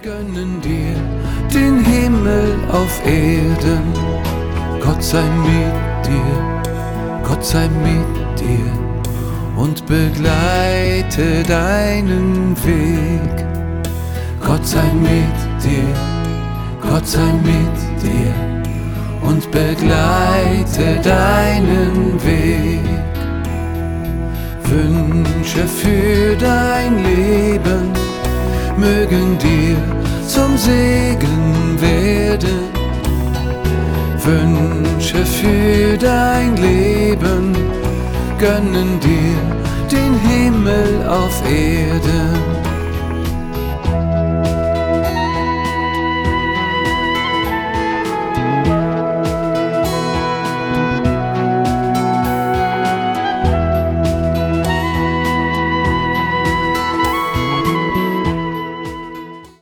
gönnen dir den Himmel auf Erden. Gott sei mit dir, Gott sei mit dir und begleite deinen Weg. Gott sei mit dir, Gott sei mit dir und begleite deinen Weg. Wünsche für dein Leben mögen dir zum Segen werden. Wünsche für dein Leben gönnen dir den Himmel auf Erden.